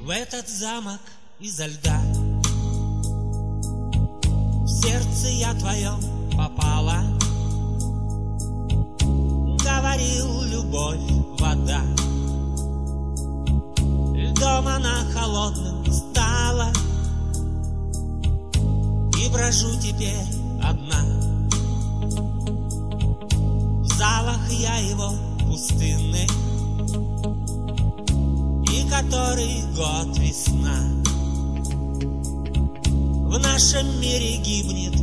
в этот замок изо льда. В сердце я твоем попала, говорил, любовь вода. Льдом она холодным стала, и брожу теперь одна. В залах я его пустынных, и который год весна. В нашем мире гибнет,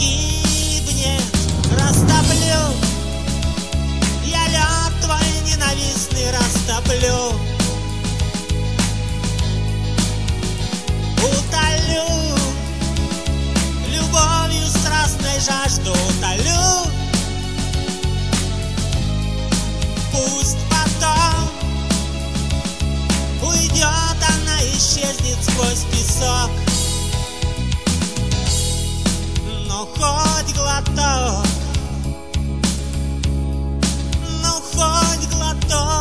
растоплю. Я лед твой ненавистный растоплю. Утолю, любовью страстной жажду утолю. Пусть потом уйдет она, исчезнет сквозь песок. Но хоть глоток, но хоть глоток.